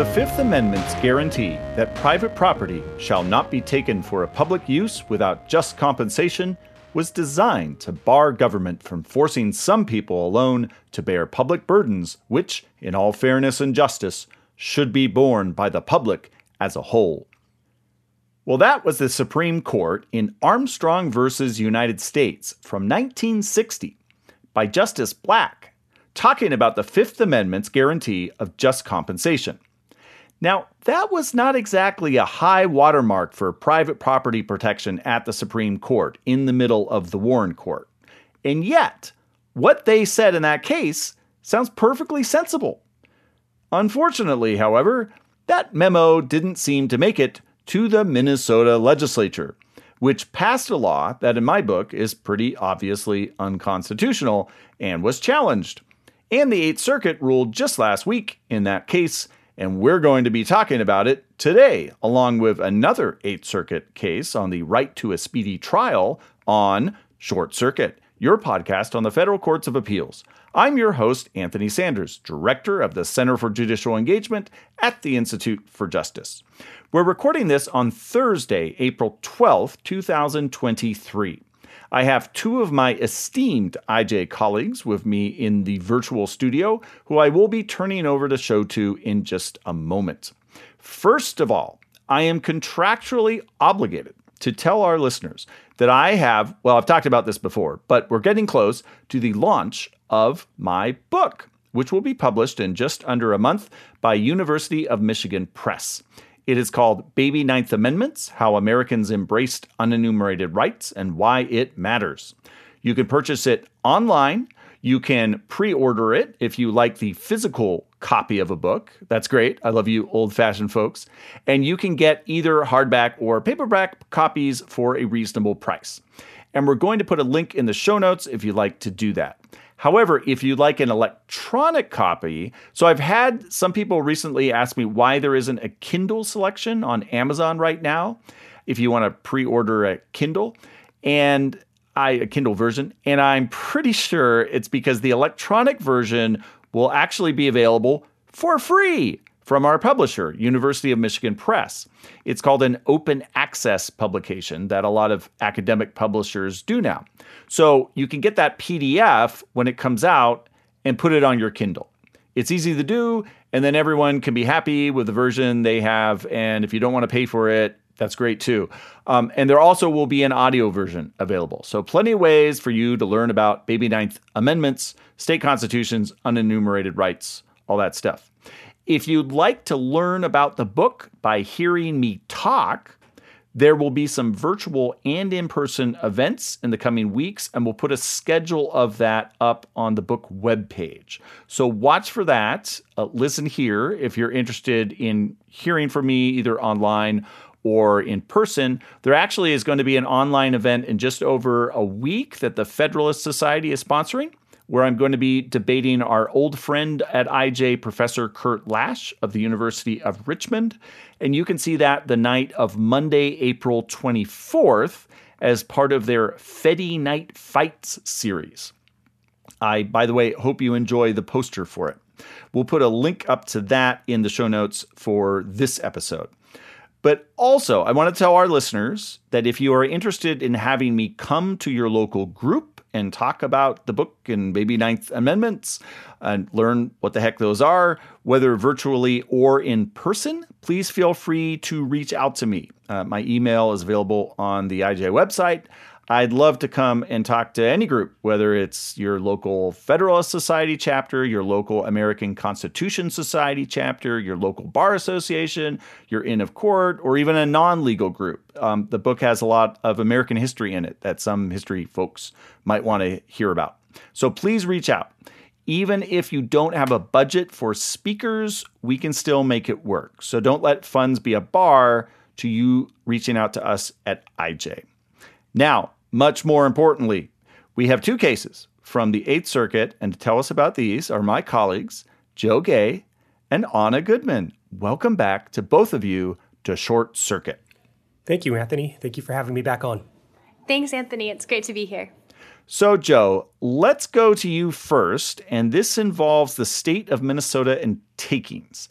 The Fifth Amendment's guarantee that private property shall not be taken for a public use without just compensation was designed to bar government from forcing some people alone to bear public burdens which, in all fairness and justice, should be borne by the public as a whole. Well, that was the Supreme Court in Armstrong versus United States from 1960 by Justice Black, talking about the Fifth Amendment's guarantee of just compensation. Now, that was not exactly a high watermark for private property protection at the Supreme Court in the middle of the Warren Court. And yet, what they said in that case sounds perfectly sensible. Unfortunately, however, that memo didn't seem to make it to the Minnesota legislature, which passed a law that in my book is pretty obviously unconstitutional and was challenged. And the Eighth Circuit ruled just last week in that case, and we're going to be talking about it today, along with another Eighth Circuit case on the right to a speedy trial on Short Circuit, your podcast on the Federal Courts of Appeals. I'm your host, Anthony Sanders, Director of the Center for Judicial Engagement at the Institute for Justice. We're recording this on Thursday, April 12th, 2023. I have two of my esteemed IJ colleagues with me in the virtual studio, who I will be turning over the show to in just a moment. First of all, I am contractually obligated to tell our listeners that I've talked about this before, but we're getting close to the launch of my book, which will be published in just under a month by University of Michigan Press. It is called Baby Ninth Amendments, How Americans Embraced Unenumerated Rights and Why It Matters. You can purchase it online. You can pre-order it if you like the physical copy of a book. That's great. I love you old-fashioned folks. And you can get either hardback or paperback copies for a reasonable price. And we're going to put a link in the show notes if you'd like to do that. However, if you'd like an electronic copy, so I've had some people recently ask me why there isn't a Kindle selection on Amazon right now, if you want to pre-order a Kindle, a Kindle version, and I'm pretty sure it's because the electronic version will actually be available for free from our publisher, University of Michigan Press. It's called an open access publication that a lot of academic publishers do now. So you can get that PDF when it comes out and put it on your Kindle. It's easy to do, and then everyone can be happy with the version they have, and if you don't want to pay for it, that's great too. And there also will be an audio version available. So plenty of ways for you to learn about Baby Ninth Amendments, state constitutions, unenumerated rights, all that stuff. If you'd like to learn about the book by hearing me talk, there will be some virtual and in-person events in the coming weeks, and we'll put a schedule of that up on the book webpage. So watch for that. Listen here if you're interested in hearing from me either online or in person. There actually is going to be an online event in just over a week that the Federalist Society is sponsoring, where I'm going to be debating our old friend at IJ, Professor Kurt Lash of the University of Richmond. And you can see that the night of Monday, April 24th, as part of their Fedi Night Fights series. I, by the way, hope you enjoy the poster for it. We'll put a link up to that in the show notes for this episode. But also, I want to tell our listeners that if you are interested in having me come to your local group and talk about the book and Baby Ninth Amendments and learn what the heck those are, whether virtually or in person, please feel free to reach out to me. My email is available on the IJ website. I'd love to come and talk to any group, whether it's your local Federalist Society chapter, your local American Constitution Society chapter, your local bar association, your Inn of Court, or even a non-legal group. The book has a lot of American history in it that some history folks might want to hear about. So please reach out. Even if you don't have a budget for speakers, we can still make it work. So don't let funds be a bar to you reaching out to us at IJ. Now, much more importantly, we have two cases from the Eighth Circuit, and to tell us about these are my colleagues, Joe Gay and Anna Goodman. Welcome back to both of you to Short Circuit. Thank you, Anthony. Thank you for having me back on. Thanks, Anthony. It's great to be here. So, Joe, let's go to you first, and this involves the state of Minnesota and takings.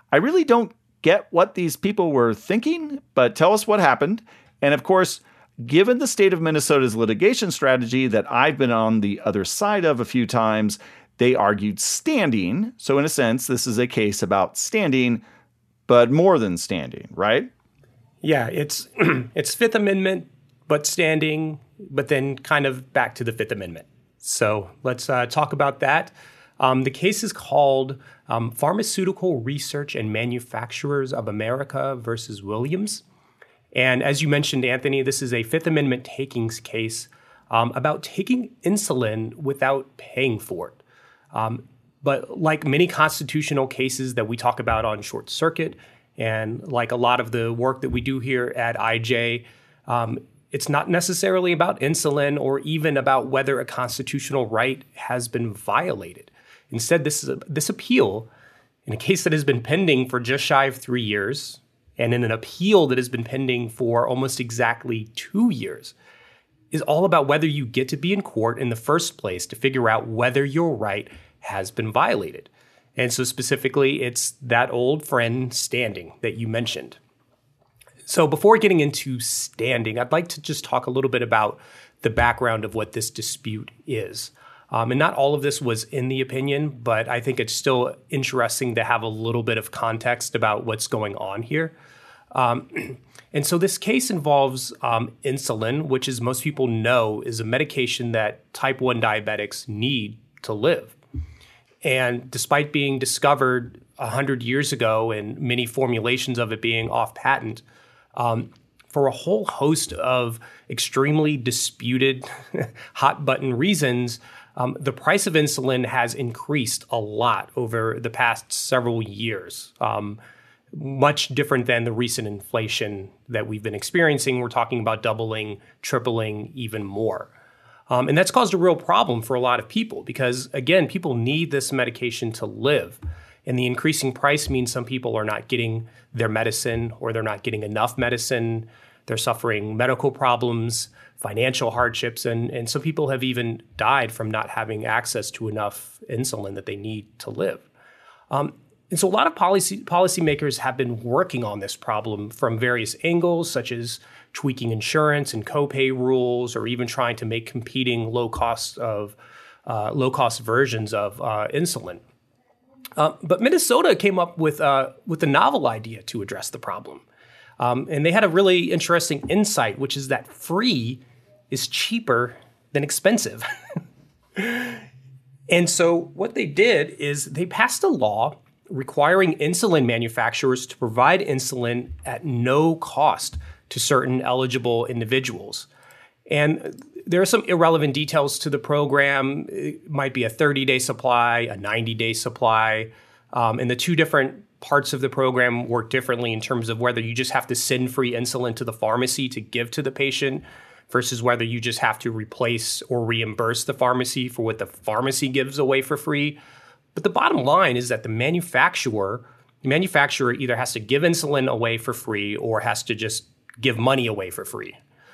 I really don't get what these people were thinking, but tell us what happened. And of course, given the state of Minnesota's litigation strategy that I've been on the other side of a few times, they argued standing. So in a sense, this is a case about standing, but more than standing, right? Yeah, it's it's Fifth Amendment, but standing, but then kind of back to the Fifth Amendment. So let's talk about that. The case is called Pharmaceutical Research and Manufacturers of America versus Williams. And as you mentioned, Anthony, this is a Fifth Amendment takings case about taking insulin without paying for it. But like many constitutional cases that we talk about on Short Circuit, and like a lot of the work that we do here at IJ, it's not necessarily about insulin or even about whether a constitutional right has been violated. Instead, this appeal, in a case that has been pending for just shy of 3 years, and in an appeal that has been pending for almost exactly 2 years, is all about whether you get to be in court in the first place to figure out whether your right has been violated. And so specifically, it's that old friend standing that you mentioned. So before getting into standing, I'd like to just talk a little bit about the background of what this dispute is. And not all of this was in the opinion, but I think it's still interesting to have a little bit of context about what's going on here. And so this case involves insulin, which, as most people know, is a medication that type 1 diabetics need to live. And despite being discovered 100 years ago and many formulations of it being off patent, for a whole host of extremely disputed hot button reasons, the price of insulin has increased a lot over the past several years, much different than the recent inflation that we've been experiencing. We're talking about doubling, tripling, even more. And that's caused a real problem for a lot of people because, again, people need this medication to live. And the increasing price means some people are not getting their medicine or they're not getting enough medicine. They're suffering medical problems, financial hardships, and some people have even died from not having access to enough insulin that they need to live. And so a lot of policymakers have been working on this problem from various angles, such as tweaking insurance and copay rules, or even trying to make competing low-cost versions of insulin. But Minnesota came up with a novel idea to address the problem. And they had a really interesting insight, which is that free is cheaper than expensive. And so what they did is they passed a law requiring insulin manufacturers to provide insulin at no cost to certain eligible individuals. And there are some irrelevant details to the program. It might be a 30-day supply, a 90-day supply. And the two different parts of the program work differently in terms of whether you just have to send free insulin to the pharmacy to give to the patient versus whether you just have to replace or reimburse the pharmacy for what the pharmacy gives away for free. But the bottom line is that the manufacturer either has to give insulin away for free or has to just give money away for free.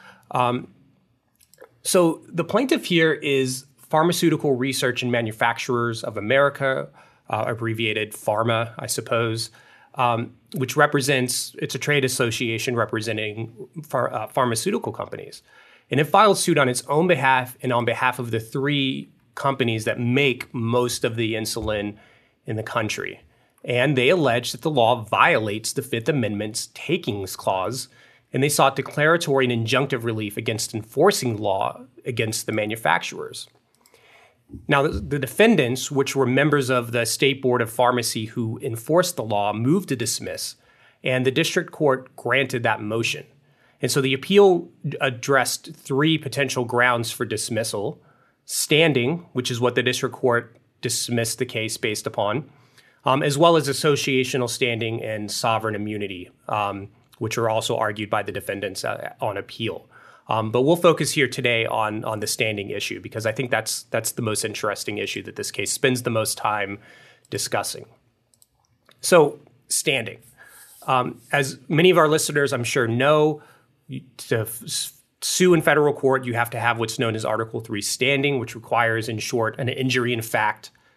So the plaintiff here is Pharmaceutical Research and Manufacturers of America, abbreviated PhRMA, I suppose, which it's a trade association representing pharmaceutical companies. And it filed suit on its own behalf and on behalf of the three companies that make most of the insulin in the country. And they allege that the law violates the Fifth Amendment's takings clause, and they sought declaratory and injunctive relief against enforcing law against the manufacturers. Now, the defendants, which were members of the State Board of Pharmacy who enforced the law, moved to dismiss, and the district court granted that motion. And so the appeal addressed three potential grounds for dismissal: standing, which is what the district court dismissed the case based upon, as well as associational standing and sovereign immunity, which are also argued by the defendants on appeal. But we'll focus here today on the standing issue because I think that's the most interesting issue that this case spends the most time discussing. So standing. As many of our listeners, I'm sure, know, to sue in federal court, you have to have what's known as Article III standing, which requires, in short, an injury in fact.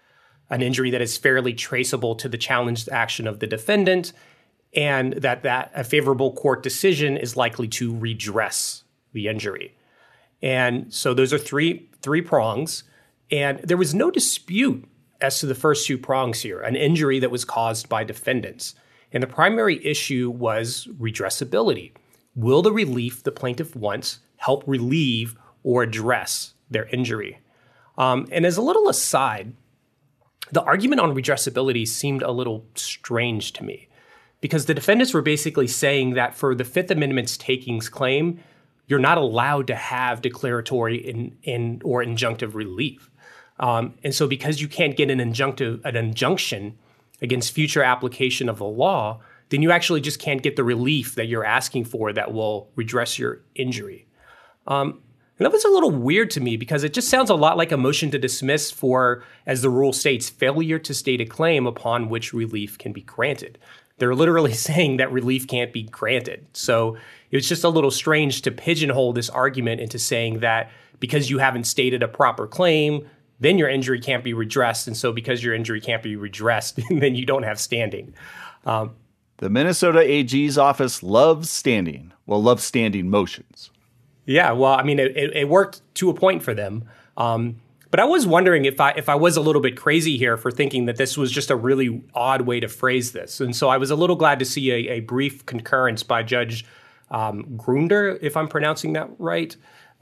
an injury that is fairly traceable to the challenged action of the defendant, and that a favorable court decision is likely to redress the injury. And so those are three prongs. And there was no dispute as to the first two prongs here, an injury that was caused by defendants. And the primary issue was redressability. Will the relief the plaintiff wants help relieve or address their injury? And as a little aside, the argument on redressability seemed a little strange to me, because the defendants were basically saying that for the Fifth Amendment's takings claim, you're not allowed to have declaratory or injunctive relief. And so because you can't get an injunction against future application of the law, then you actually just can't get the relief that you're asking for that will redress your injury. And that was a little weird to me, because it just sounds a lot like a motion to dismiss for, as the rule states, failure to state a claim upon which relief can be granted. They're literally saying that relief can't be granted. So it's just a little strange to pigeonhole this argument into saying that because you haven't stated a proper claim, then your injury can't be redressed. And so because your injury can't be redressed, then you don't have standing. The Minnesota AG's office loves standing motions. Yeah, well, I mean, it worked to a point for them. But I was wondering if I was a little bit crazy here for thinking that this was just a really odd way to phrase this. And so I was a little glad to see a brief concurrence by Judge Grunder, if I'm pronouncing that right,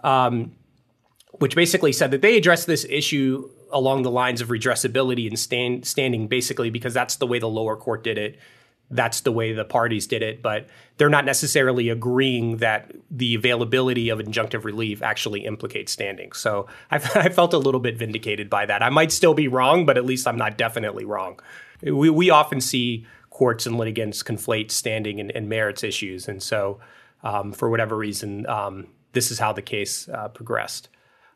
which basically said that they addressed this issue along the lines of redressability and standing, basically because that's the way the lower court did it. That's the way the parties did it, but they're not necessarily agreeing that the availability of injunctive relief actually implicates standing. So I felt a little bit vindicated by that. I might still be wrong, but at least I'm not definitely wrong. We often see courts and litigants conflate standing and merits issues. And so for whatever reason, this is how the case progressed.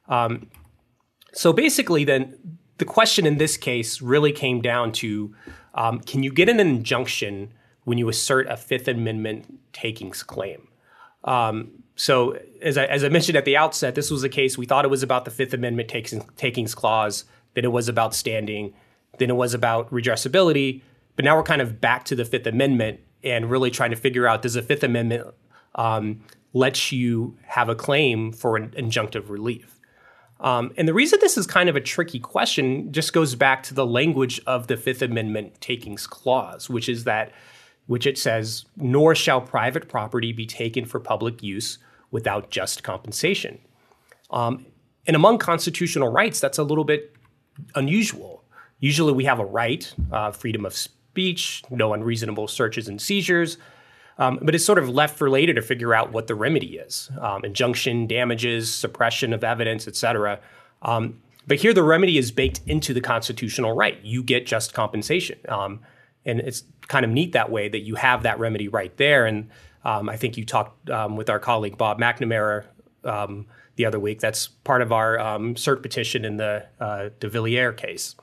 So basically then, the question in this case really came down to, can you get an injunction when you assert a Fifth Amendment takings claim? So as I mentioned at the outset, this was a case we thought it was about the Fifth Amendment takings clause, then it was about standing, then it was about redressability, but now we're kind of back to the Fifth Amendment and really trying to figure out, does the Fifth Amendment let you have a claim for an injunctive relief? And the reason this is kind of a tricky question just goes back to the language of the Fifth Amendment takings clause, which it says, nor shall private property be taken for public use without just compensation. And among constitutional rights, that's a little bit unusual. Usually we have a right, freedom of speech, no unreasonable searches and seizures, but it's sort of left for later to figure out what the remedy is. Injunction, damages, suppression of evidence, et cetera. But here the remedy is baked into the constitutional right. You get just compensation. And it's kind of neat that way that you have that remedy right there. And I think you talked with our colleague Bob McNamara the other week. That's part of our cert petition in the de Villiers case.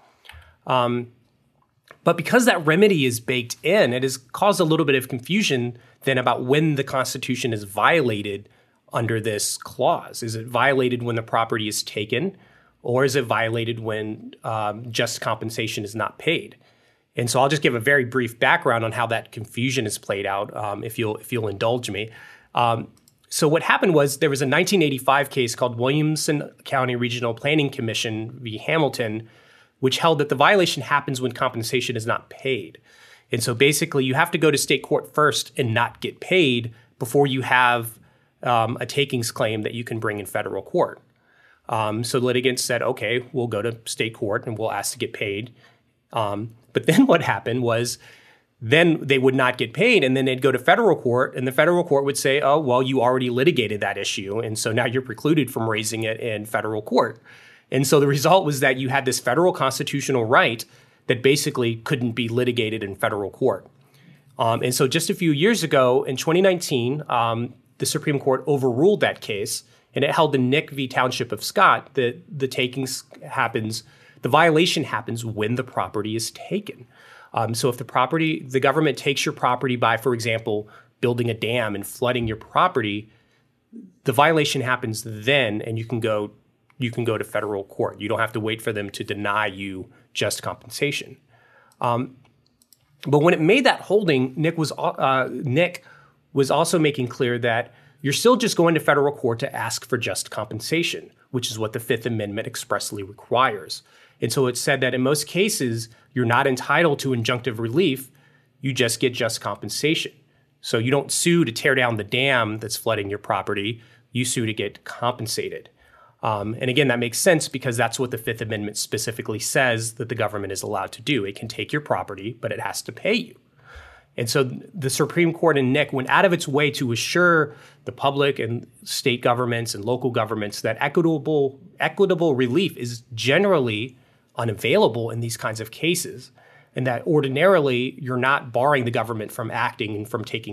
But because that remedy is baked in, it has caused a little bit of confusion then about when the Constitution is violated under this clause. Is it violated when the property is taken, or is it violated when just compensation is not paid? And so I'll just give a very brief background on how that confusion is played out, if you'll indulge me. So what happened was there was a 1985 case called Williamson County Regional Planning Commission v. Hamilton, which held that the violation happens when compensation is not paid. And so basically you have to go to state court first and not get paid before you have a takings claim that you can bring in federal court. So litigants said, okay, we'll go to state court and we'll ask to get paid. But then what happened was then they would not get paid, and then they'd go to federal court, and the federal court would say, oh, well, you already litigated that issue, and so now you're precluded from raising it in federal court. And so the result was that you had this federal constitutional right that basically couldn't be litigated in federal court. And so just a few years ago, in 2019, the Supreme Court overruled that case, and it held the Nick v. Township of Scott that the takings happens, the violation happens when the property is taken. So if the government takes your property by, for example, building a dam and flooding your property, the violation happens then, and you can go you can go to federal court. You don't have to wait for them to deny you just compensation. But when it made that holding, Nick was also making clear that you're still just going to federal court to ask for just compensation, which is what the Fifth Amendment expressly requires. And so it said that in most cases, you're not entitled to injunctive relief. You just get just compensation. So you don't sue to tear down the dam that's flooding your property. You sue to get compensated. And again, that makes sense because that's what the Fifth Amendment specifically says that the government is allowed to do. It can take your property, but it has to pay you. And so the Supreme Court in Nick went out of its way to assure the public and state governments and local governments that equitable relief is generally unavailable in these kinds of cases, and that ordinarily you're not barring the government from acting and from taking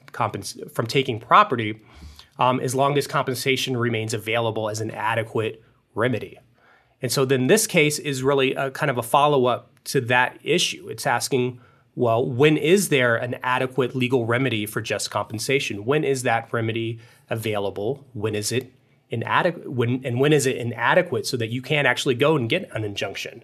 property as long as compensation remains available as an adequate remedy. And so then this case is really a kind of a follow-up to that issue. It's asking, well, when is there an adequate legal remedy for just compensation? When is that remedy available? When is it inadequate? When is it inadequate so that you can't actually go and get an injunction?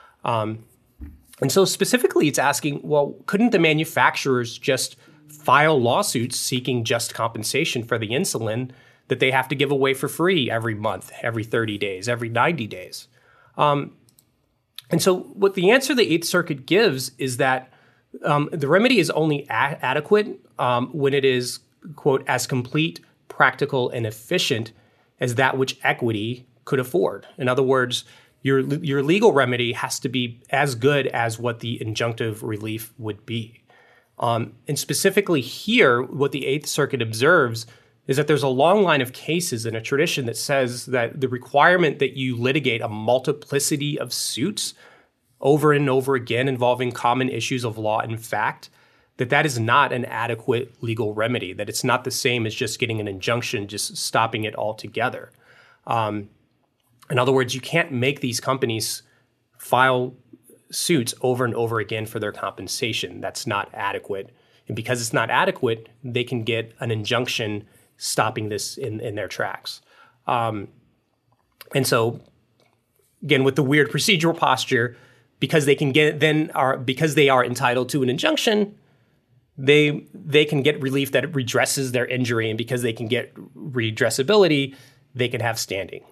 And so specifically, it's asking, well, couldn't the manufacturers just file lawsuits seeking just compensation for the insulin that they have to give away for free every month, every 30 days, every 90 days? And so what the answer the Eighth Circuit gives is that the remedy is only adequate when it is, quote, as complete, practical, and efficient as that which equity could afford. In other words, your legal remedy has to be as good as what the injunctive relief would be. And specifically here, what the Eighth Circuit observes is that there's a long line of cases in a tradition that says that the requirement that you litigate a multiplicity of suits over and over again involving common issues of law and fact, that is not an adequate legal remedy, that it's not the same as just getting an injunction, just stopping it altogether. In other words, you can't make these companies file suits over and over again for their compensation. That's not adequate. And because it's not adequate, they can get an injunction stopping this in their tracks. And so, again, with the weird procedural posture, because they can because they are entitled to an injunction, they can get relief that redresses their injury, and because they can get redressability, they can have standing.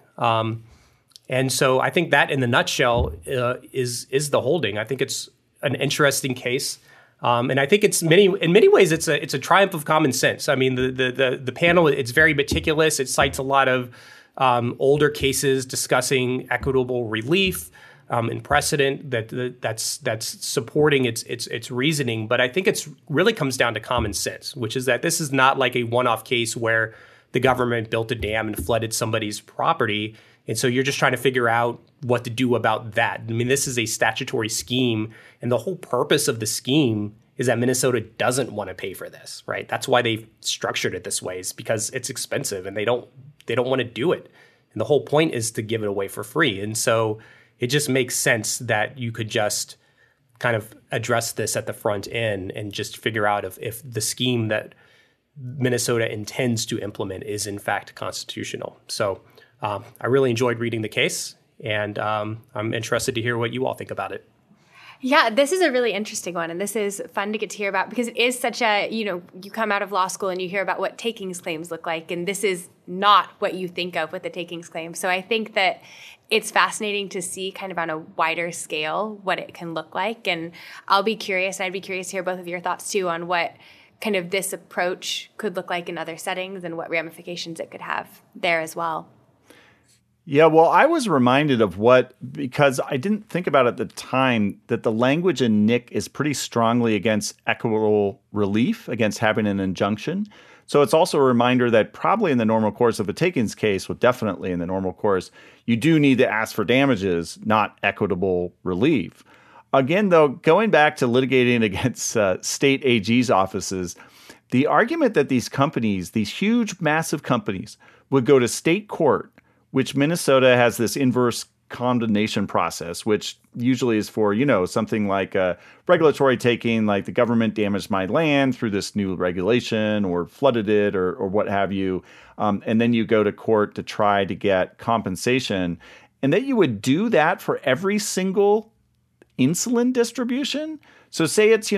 And so I think that, in the nutshell, is the holding. I think it's an interesting case, and I think in many ways it's a triumph of common sense. I mean, the panel, it's very meticulous. It cites a lot of older cases discussing equitable relief and precedent that's supporting its reasoning. But I think it's really comes down to common sense, which is that this is not like a one-off case where the government built a dam and flooded somebody's property. And so you're just trying to figure out what to do about that. I mean, this is a statutory scheme, and the whole purpose of the scheme is that Minnesota doesn't want to pay for this, right? That's why they've structured it this way, is because it's expensive and they don't want to do it. And the whole point is to give it away for free. And so it just makes sense that you could just kind of address this at the front end and just figure out if the scheme that Minnesota intends to implement is in fact constitutional. So I really enjoyed reading the case, and I'm interested to hear what you all think about it. Yeah, this is a really interesting one, and this is fun to get to hear about because it is such a, you come out of law school and you hear about what takings claims look like, and this is not what you think of with a takings claim. So I think that it's fascinating to see kind of on a wider scale what it can look like, and I'd be curious to hear both of your thoughts too on what kind of this approach could look like in other settings and what ramifications it could have there as well. Yeah, well, I was reminded of because I didn't think about at the time that the language in Nick is pretty strongly against equitable relief, against having an injunction. So it's also a reminder that probably in the normal course of a takings case, well, definitely in the normal course, you do need to ask for damages, not equitable relief. Again, though, going back to litigating against state AG's offices, the argument that these companies, these huge, massive companies, would go to state court, which Minnesota has this inverse condemnation process, which usually is for, something like a regulatory taking, like the government damaged my land through this new regulation or flooded it or what have you. And then you go to court to try to get compensation. And that you would do that for every single insulin distribution. So say it's,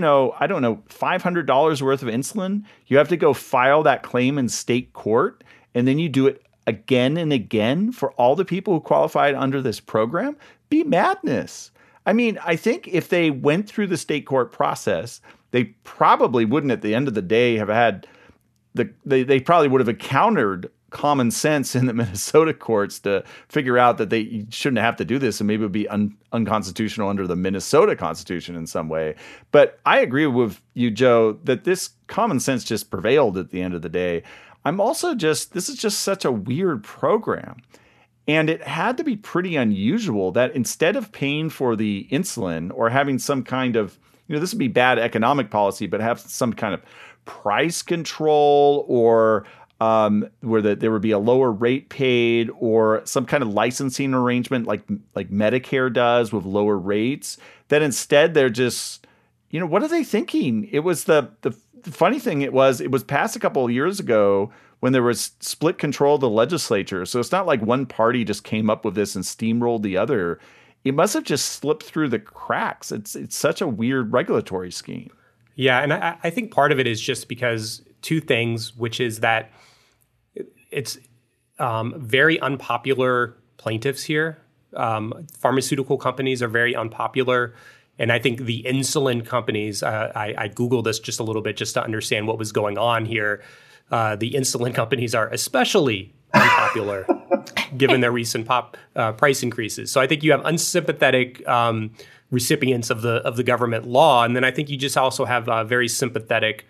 $500 worth of insulin. You have to go file that claim in state court, and then you do it again and again for all the people who qualified under this program. Be madness. I mean, I think if they went through the state court process, they probably wouldn't at the end of the day have had they probably would have encountered common sense in the Minnesota courts to figure out that they shouldn't have to do this, and maybe it would be unconstitutional under the Minnesota Constitution in some way. But I agree with you, Joe, that this common sense just prevailed at the end of the day. This is just such a weird program. And it had to be pretty unusual that instead of paying for the insulin or having some kind of, this would be bad economic policy, but have some kind of price control or where there would be a lower rate paid or some kind of licensing arrangement like Medicare does with lower rates, that instead they're just, what are they thinking? It was the funny thing it was passed a couple of years ago when there was split control of the legislature. So it's not like one party just came up with this and steamrolled the other. It must have just slipped through the cracks. It's such a weird regulatory scheme. Yeah, and I think part of it is just because two things, which is that it's very unpopular plaintiffs here. Pharmaceutical companies are very unpopular. And I think the insulin companies, I Googled this just a little bit just to understand what was going on here. The insulin companies are especially unpopular given their recent price increases. So I think you have unsympathetic recipients of the government law. And then I think you just also have very sympathetic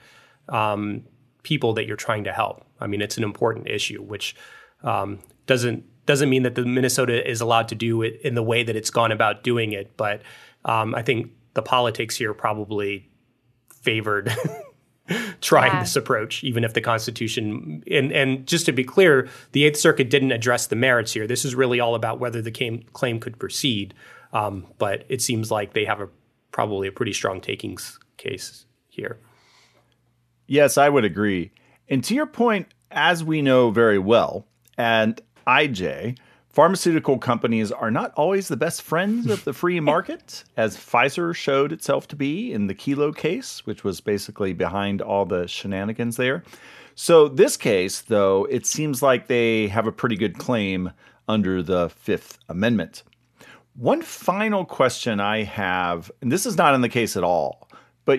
people that you're trying to help. I mean, it's an important issue, which doesn't mean that the Minnesota is allowed to do it in the way that it's gone about doing it. But I think the politics here probably favored trying this approach, even if the Constitution, and just to be clear, the Eighth Circuit didn't address the merits here. This is really all about whether the claim could proceed. But it seems like they have probably a pretty strong takings case here. Yes, I would agree. And to your point, as we know very well, and IJ, pharmaceutical companies are not always the best friends of the free market, as Pfizer showed itself to be in the Kelo case, which was basically behind all the shenanigans there. So this case, though, it seems like they have a pretty good claim under the Fifth Amendment. One final question I have, and this is not in the case at all, but,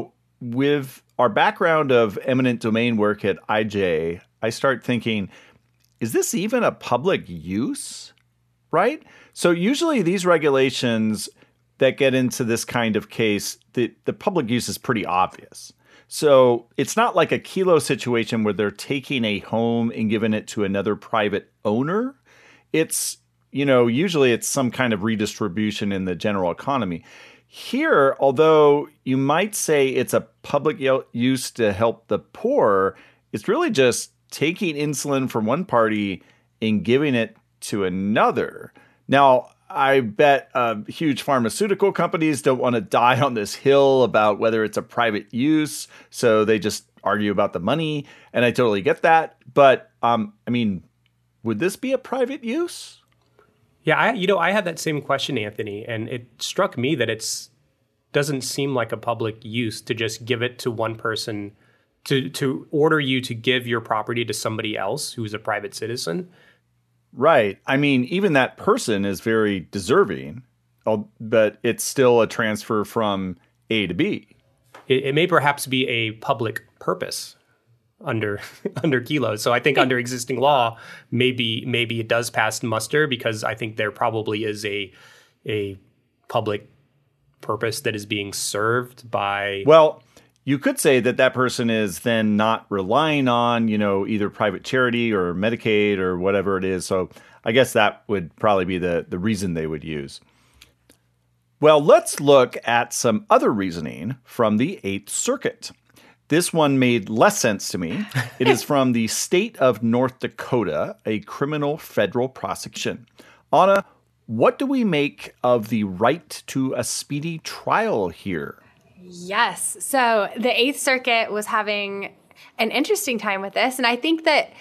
with our background of eminent domain work at IJ, I start thinking, is this even a public use, right? So usually these regulations that get into this kind of case, the public use is pretty obvious. So it's not like a Kelo situation where they're taking a home and giving it to another private owner. It's, usually it's some kind of redistribution in the general economy. Here, although you might say it's a public use to help the poor, it's really just taking insulin from one party and giving it to another. Now, I bet huge pharmaceutical companies don't want to die on this hill about whether it's a private use, so they just argue about the money, and I totally get that. But, would this be a private use? Yeah, I had that same question, Anthony, and it struck me that it doesn't seem like a public use to just give it to one person, to order you to give your property to somebody else who's a private citizen. Right. I mean, even that person is very deserving, but it's still a transfer from A to B. It may perhaps be a public purpose under Kelo. So I think under existing law, maybe it does pass muster, because I think there probably is a public purpose that is being served by. Well, you could say that person is then not relying on, either private charity or Medicaid or whatever it is. So I guess that would probably be the reason they would use. Well, let's look at some other reasoning from the Eighth Circuit. This one made less sense to me. It is from the state of North Dakota, a criminal federal prosecution. Anna, What do we make of the right to a speedy trial here? Yes. So the Eighth Circuit was having an interesting time with this. And I think that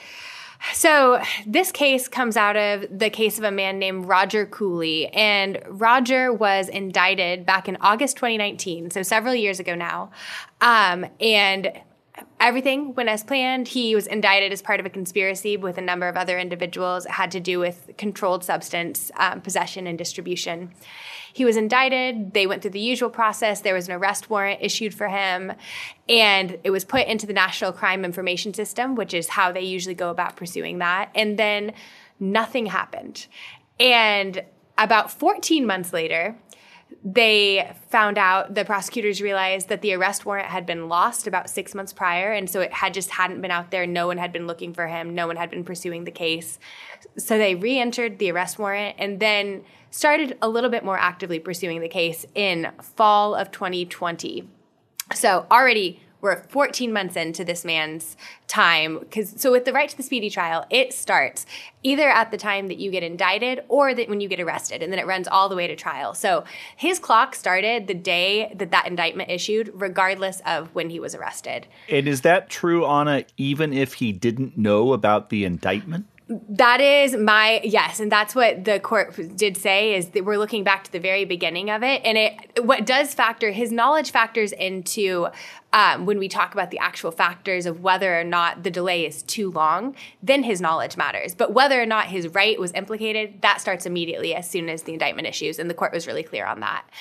this case comes out of the case of a man named Roger Cooley. And Roger was indicted back in August 2019, so several years ago now. And everything went as planned. He was indicted as part of a conspiracy with a number of other individuals. It had to do with controlled substance possession and distribution. He was indicted. They went through the usual process. There was an arrest warrant issued for him, and it was put into the National Crime Information System, which is how they usually go about pursuing that. And then nothing happened. And about 14 months later, they found out, the prosecutors realized that the arrest warrant had been lost about 6 months prior. And so it hadn't been out there. No one had been looking for him. No one had been pursuing the case. So they re-entered the arrest warrant and then started a little bit more actively pursuing the case in fall of 2020. So already we're 14 months into this man's time. So with the right to the speedy trial, it starts either at the time that you get indicted or that when you get arrested, and then it runs all the way to trial. So his clock started the day that indictment issued, regardless of when he was arrested. And is that true, Anna, even if he didn't know about the indictment? That is yes. And that's what the court did say, is that we're looking back to the very beginning of it. And his knowledge factors into when we talk about the actual factors of whether or not the delay is too long, then his knowledge matters. But whether or not his right was implicated, that starts immediately as soon as the indictment issues. And the court was really clear on that.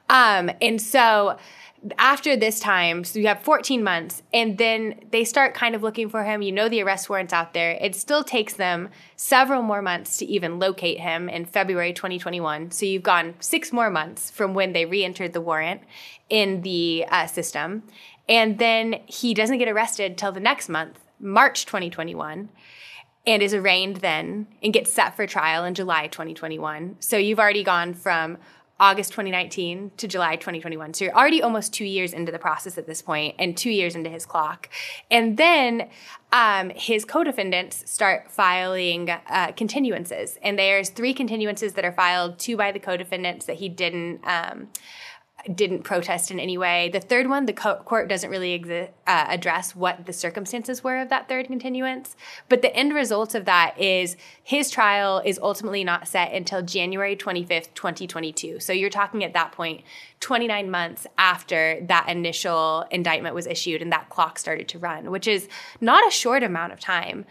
And so after this time, so you have 14 months, and then they start kind of looking for him. The arrest warrant's out there. It still takes them several more months to even locate him in February 2021. So you've gone 6 more months from when they re-entered the warrant in the system. And then he doesn't get arrested till the next month, March 2021, and is arraigned then and gets set for trial in July 2021. So you've already gone from August 2019 to July 2021. So you're already almost 2 years into the process at this point, and 2 years into his clock. And then his co-defendants start filing continuances. And there's 3 continuances that are filed, 2 by the co-defendants that he didn't protest in any way. The third one, the court doesn't really address what the circumstances were of that third continuance. But the end result of that is his trial is ultimately not set until January 25th, 2022. So you're talking at that point 29 months after that initial indictment was issued and that clock started to run, which is not a short amount of time.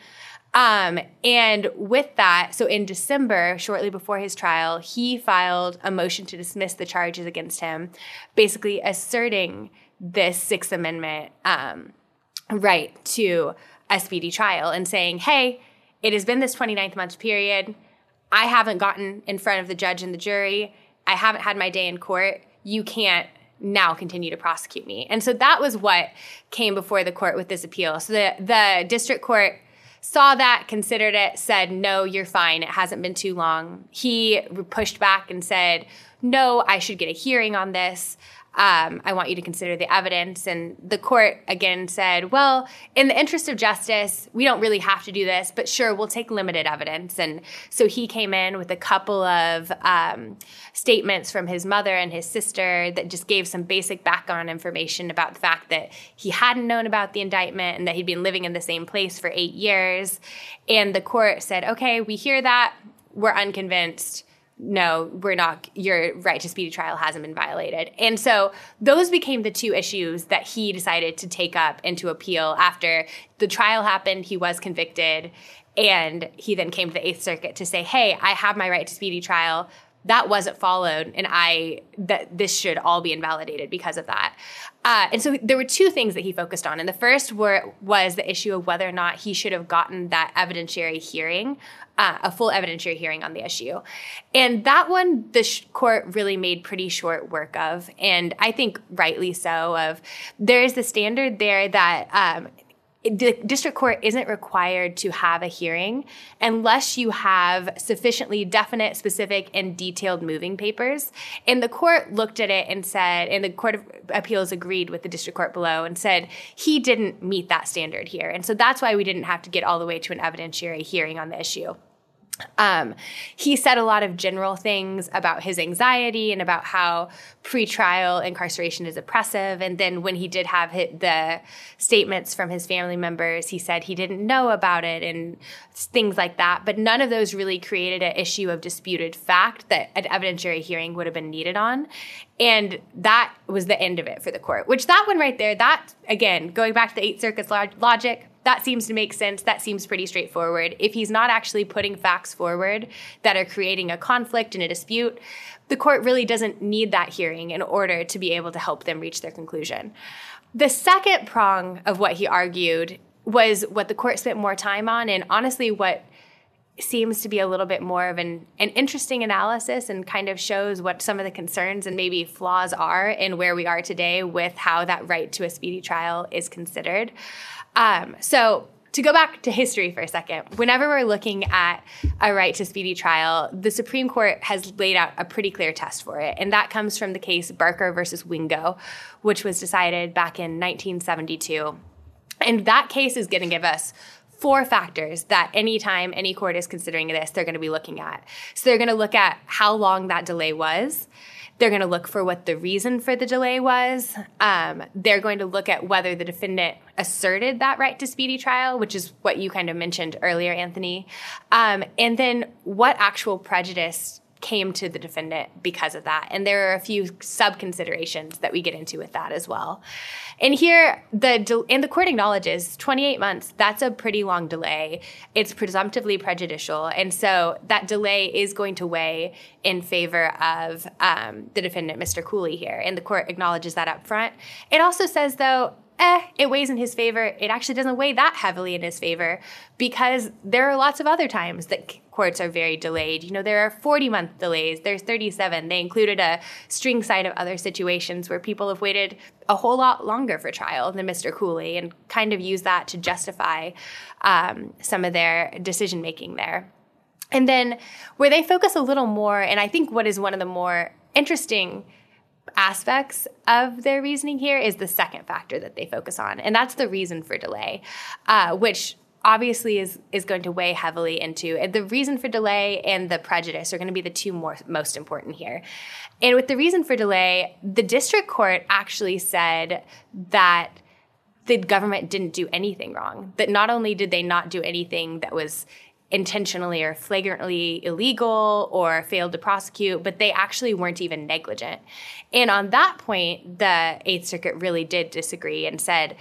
And with that, so in December, shortly before his trial, he filed a motion to dismiss the charges against him, basically asserting this Sixth Amendment right to a speedy trial and saying, hey, it has been this 29th month period. I haven't gotten in front of the judge and the jury. I haven't had my day in court. You can't now continue to prosecute me. And so that was what came before the court with this appeal. So the district court saw that, considered it, said, no, you're fine. It hasn't been too long. He pushed back and said, no, I should get a hearing on this. I want you to consider the evidence. And the court again said, well, in the interest of justice, we don't really have to do this, but sure, we'll take limited evidence. And so he came in with a couple of statements from his mother and his sister that just gave some basic background information about the fact that he hadn't known about the indictment and that he'd been living in the same place for 8 years. And the court said, okay, we hear that. We're unconvinced. No, we're not. Your right to speedy trial hasn't been violated. And so those became the 2 issues that he decided to take up into appeal after the trial happened. He was convicted, and he then came to the Eighth Circuit to say, hey, I have my right to speedy trial. That wasn't followed, and that this should all be invalidated because of that. And so there were 2 things that he focused on. And the first was the issue of whether or not he should have gotten that evidentiary hearing, a full evidentiary hearing on the issue. And that one, the court really made pretty short work of, and I think rightly so, there is the standard there that the district court isn't required to have a hearing unless you have sufficiently definite, specific, and detailed moving papers. And the court looked at it and said, and the Court of Appeals agreed with the district court below and said he didn't meet that standard here. And so that's why we didn't have to get all the way to an evidentiary hearing on the issue. He said a lot of general things about his anxiety and about how pretrial incarceration is oppressive. And then when he did have the statements from his family members, he said he didn't know about it and things like that. But none of those really created an issue of disputed fact that an evidentiary hearing would have been needed on. And that was the end of it for the court, which that one right there, that, again, going back to the Eighth Circuit's logic, that seems to make sense. That seems pretty straightforward. If he's not actually putting facts forward that are creating a conflict and a dispute, the court really doesn't need that hearing in order to be able to help them reach their conclusion. The second prong of what he argued was what the court spent more time on, and honestly what seems to be a little bit more of an interesting analysis and kind of shows what some of the concerns and maybe flaws are in where we are today with how that right to a speedy trial is considered. So to go back to history for a second, whenever we're looking at a right to speedy trial, the Supreme Court has laid out a pretty clear test for it. And that comes from the case Barker versus Wingo, which was decided back in 1972. And that case is going to give us 4 factors that anytime any court is considering this, they're going to be looking at. So they're going to look at how long that delay was. They're going to look for what the reason for the delay was. They're going to look at whether the defendant asserted that right to speedy trial, which is what you kind of mentioned earlier, Anthony. And then what actual prejudice came to the defendant because of that. And there are a few sub-considerations that we get into with that as well. And here, the court acknowledges 28 months, that's a pretty long delay. It's presumptively prejudicial. And so that delay is going to weigh in favor of the defendant, Mr. Cooley here. And the court acknowledges that up front. It also says, though, it weighs in his favor. It actually doesn't weigh that heavily in his favor because there are lots of other times that courts are very delayed. You know, there are 40-month delays. There's 37. They included a string side of other situations where people have waited a whole lot longer for trial than Mr. Cooley and kind of use that to justify some of their decision-making there. And then where they focus a little more, and I think what is one of the more interesting aspects of their reasoning here is the second factor that they focus on, and that's the reason for delay, which obviously is going to weigh heavily into the reason for delay and the prejudice are going to be the two most important here. And with the reason for delay, the district court actually said that the government didn't do anything wrong, that not only did they not do anything that was intentionally or flagrantly illegal or failed to prosecute, but they actually weren't even negligent. And on that point, the Eighth Circuit really did disagree and said,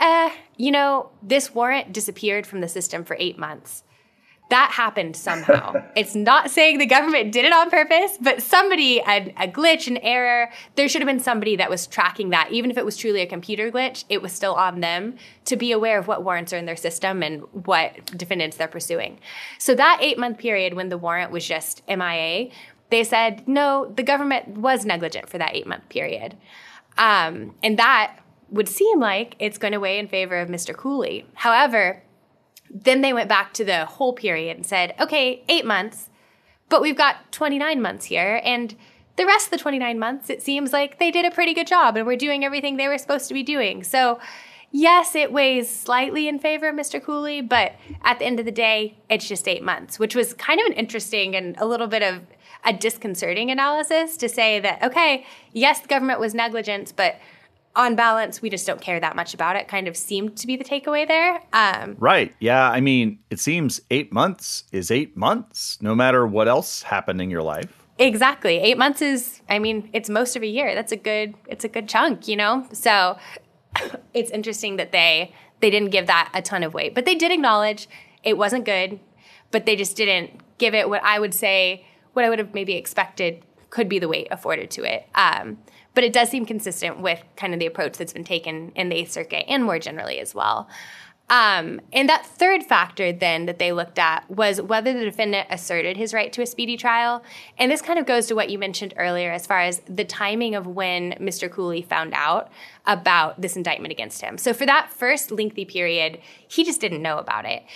this warrant disappeared from the system for 8 months. That happened somehow. It's not saying the government did it on purpose, but somebody, a glitch, an error, there should have been somebody that was tracking that. Even if it was truly a computer glitch, it was still on them to be aware of what warrants are in their system and what defendants they're pursuing. So that 8-month period when the warrant was just MIA, they said, no, the government was negligent for that 8-month period. And that would seem like it's going to weigh in favor of Mr. Cooley. However, then they went back to the whole period and said, okay, 8 months, but we've got 29 months here. And the rest of the 29 months, it seems like they did a pretty good job and were doing everything they were supposed to be doing. So yes, it weighs slightly in favor of Mr. Cooley, but at the end of the day, it's just 8 months, which was kind of an interesting and a little bit of a disconcerting analysis to say that, okay, yes, the government was negligent, but on balance, we just don't care that much about it, kind of seemed to be the takeaway there. Right. Yeah. I mean, it seems 8 months is 8 months, no matter what else happened in your life. Exactly. 8 months is, it's most of a year. It's a good chunk, So it's interesting that they didn't give that a ton of weight. But they did acknowledge it wasn't good, but they just didn't give it what I would have maybe expected could be the weight afforded to it. But it does seem consistent with kind of the approach that's been taken in the Eighth Circuit and more generally as well. And that third factor then that they looked at was whether the defendant asserted his right to a speedy trial. And this kind of goes to what you mentioned earlier as far as the timing of when Mr. Cooley found out about this indictment against him. So for that first lengthy period, he just didn't know about it.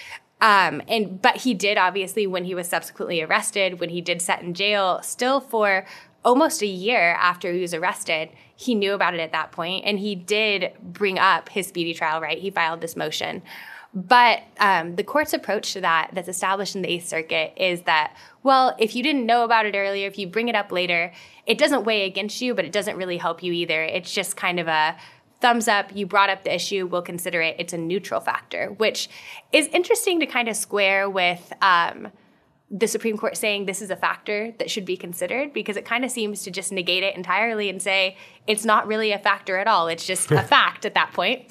But he did, obviously, when he was subsequently arrested, when he did sit in jail, still for almost a year after he was arrested, he knew about it at that point, and he did bring up his speedy trial right. He filed this motion. But the court's approach to that that's established in the Eighth Circuit is that, well, if you didn't know about it earlier, if you bring it up later, it doesn't weigh against you, but it doesn't really help you either. It's just kind of a thumbs up, you brought up the issue, we'll consider it. It's a neutral factor, which is interesting to kind of square with the Supreme Court saying this is a factor that should be considered, because it kind of seems to just negate it entirely and say it's not really a factor at all. It's just a fact at that point.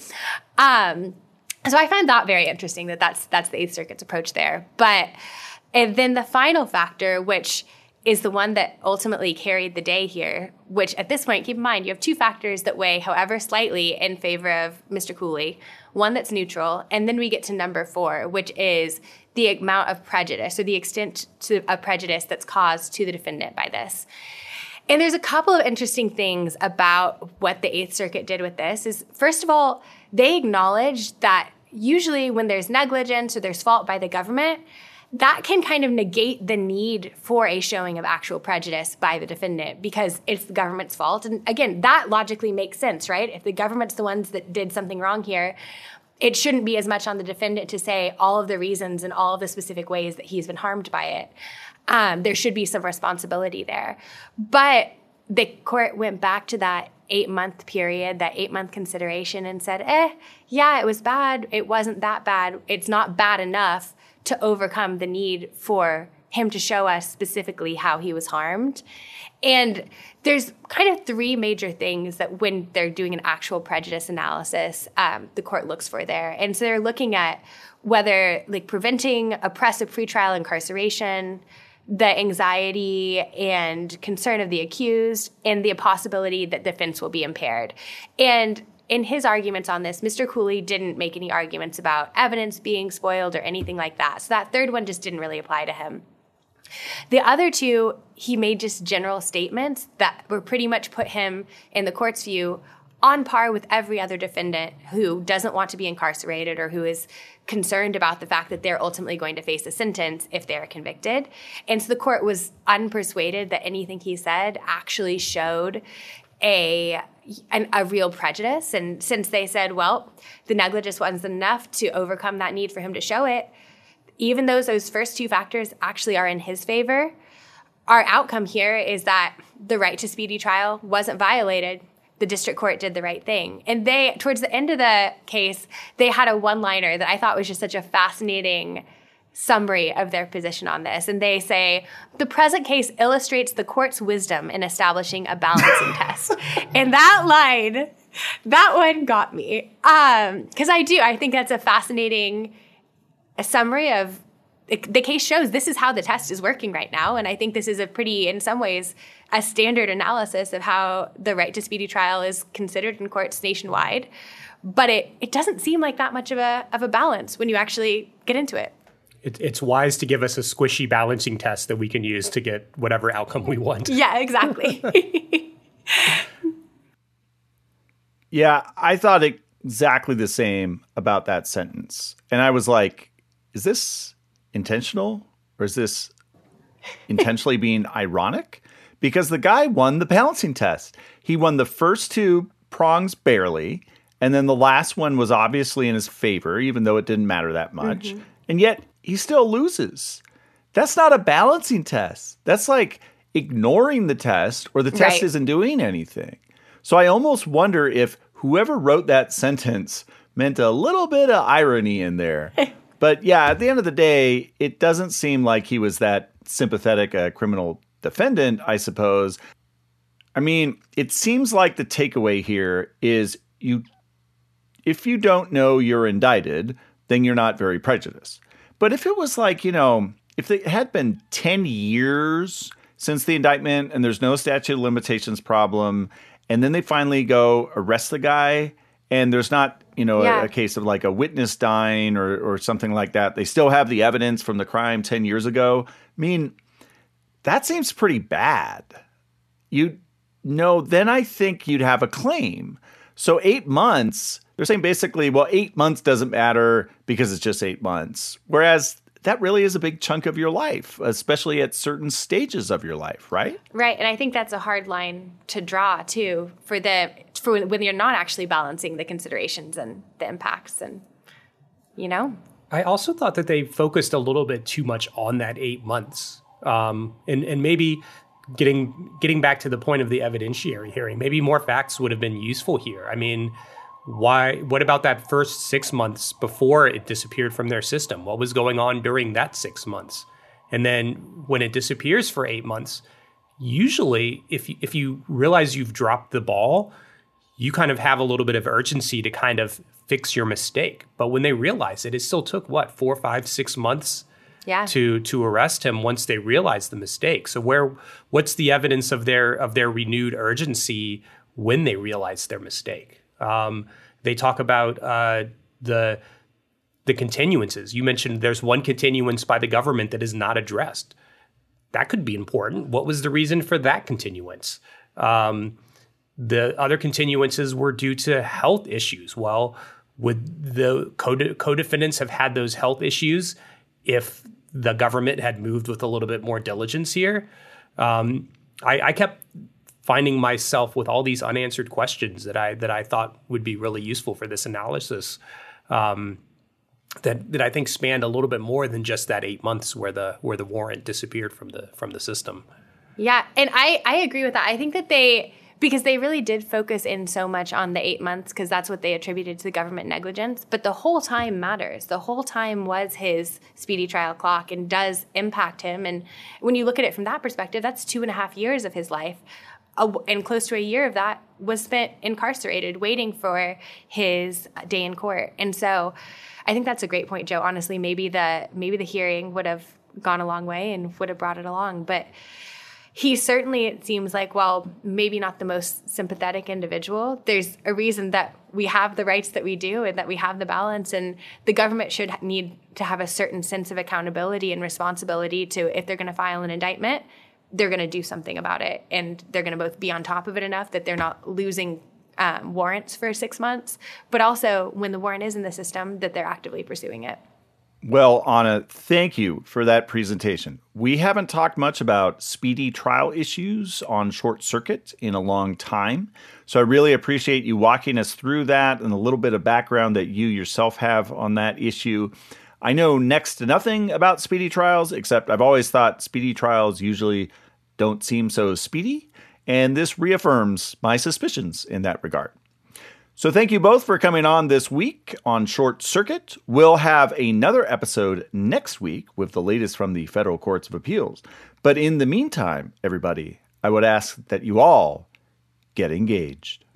So I find that very interesting that that's the Eighth Circuit's approach there. But and then the final factor, which is the one that ultimately carried the day here, which at this point, keep in mind, you have two factors that weigh however slightly in favor of Mr. Cooley, one that's neutral, and then we get to number 4, which is the amount of prejudice or the extent of prejudice that's caused to the defendant by this. And there's a couple of interesting things about what the Eighth Circuit did with this is, first of all, they acknowledged that usually when there's negligence or there's fault by the government, that can kind of negate the need for a showing of actual prejudice by the defendant because it's the government's fault. And again, that logically makes sense, right? If the government's the ones that did something wrong here, it shouldn't be as much on the defendant to say all of the reasons and all of the specific ways that he's been harmed by it. There should be some responsibility there. But the court went back to that 8-month period, that 8-month consideration, and said, yeah, it was bad. It wasn't that bad. It's not bad enough to overcome the need for him to show us specifically how he was harmed. And there's kind of 3 major things that when they're doing an actual prejudice analysis, the court looks for there. And so they're looking at whether like preventing oppressive pretrial incarceration, the anxiety and concern of the accused, and the possibility that defense will be impaired. And in his arguments on this, Mr. Cooley didn't make any arguments about evidence being spoiled or anything like that. So that 3rd one just didn't really apply to him. The other 2, he made just general statements that were pretty much put him, in the court's view, on par with every other defendant who doesn't want to be incarcerated or who is concerned about the fact that they're ultimately going to face a sentence if they're convicted. And so the court was unpersuaded that anything he said actually showed a real prejudice. And since they said, well, the negligence wasn't enough to overcome that need for him to show it, even though those first 2 factors actually are in his favor, our outcome here is that the right to speedy trial wasn't violated. The district court did the right thing. And they, towards the end of the case, they had a one-liner that I thought was just such a fascinating summary of their position on this. And they say, the present case illustrates the court's wisdom in establishing a balancing test. And that line, that one got me. Because I think that's a fascinating summary of the case shows this is how the test is working right now. And I think this is a pretty, in some ways, a standard analysis of how the right to speedy trial is considered in courts nationwide. But it doesn't seem like that much of a balance when you actually get into it. It's wise to give us a squishy balancing test that we can use to get whatever outcome we want. Yeah, exactly. Yeah, I thought exactly the same about that sentence. And I was like, is this intentional or is this intentionally being ironic? Because the guy won the balancing test. He won the first 2 prongs barely, and then the last one was obviously in his favor, even though it didn't matter that much. Mm-hmm. And yet he still loses. That's not a balancing test. That's like ignoring the test, or the test isn't doing anything. So I almost wonder if whoever wrote that sentence meant a little bit of irony in there. But yeah, at the end of the day, it doesn't seem like he was that sympathetic criminal defendant, I suppose. I mean, it seems like the takeaway here is if you don't know you're indicted, then you're not very prejudiced. But if it was like, if it had been 10 years since the indictment and there's no statute of limitations problem, and then they finally go arrest the guy and there's not, a case of like a witness dying or something like that. They still have the evidence from the crime 10 years ago. I mean, that seems pretty bad. Then I think you'd have a claim. So 8 months, they're saying basically, well, 8 months doesn't matter because it's just 8 months. Whereas that really is a big chunk of your life, especially at certain stages of your life, right? Right. And I think that's a hard line to draw, too, for when you're not actually balancing the considerations and the impacts. And you know? I also thought that they focused a little bit too much on that 8 months. And maybe getting back to the point of the evidentiary hearing, maybe more facts would have been useful here. I mean, what about that first 6 months before it disappeared from their system? What was going on during that 6 months? And then when it disappears for 8 months, usually if you realize you've dropped the ball, you kind of have a little bit of urgency to kind of fix your mistake. But when they realized it still took 4, 5, 6 months to arrest him once they realized the mistake. So what's the evidence of their renewed urgency when they realized their mistake? They talk about the continuances. You mentioned there's one continuance by the government that is not addressed. That could be important. What was the reason for that continuance? The other continuances were due to health issues. Well, would the co-defendants have had those health issues if the government had moved with a little bit more diligence here? I kept finding myself with all these unanswered questions that I thought would be really useful for this analysis. That I think spanned a little bit more than just that 8 months where the warrant disappeared from the system. Yeah, and I agree with that. I think that because they really did focus in so much on the 8 months because that's what they attributed to the government negligence. But the whole time matters. The whole time was his speedy trial clock and does impact him. And when you look at it from that perspective, that's 2.5 years of his life. And close to a year of that was spent incarcerated waiting for his day in court. And so I think that's a great point, Joe. Honestly, maybe the hearing would have gone a long way and would have brought it along. But he certainly, it seems like, well, maybe not the most sympathetic individual. There's a reason that we have the rights that we do and that we have the balance. And the government should need to have a certain sense of accountability and responsibility to, if they're going to file an indictment, they're going to do something about it. And they're going to both be on top of it enough that they're not losing warrants for 6 months, but also when the warrant is in the system, that they're actively pursuing it. Well, Anna, thank you for that presentation. We haven't talked much about speedy trial issues on Short Circuit in a long time, so I really appreciate you walking us through that and a little bit of background that you yourself have on that issue. I know next to nothing about speedy trials, except I've always thought speedy trials usually don't seem so speedy, and this reaffirms my suspicions in that regard. So thank you both for coming on this week on Short Circuit. We'll have another episode next week with the latest from the Federal Courts of Appeals. But in the meantime, everybody, I would ask that you all get engaged.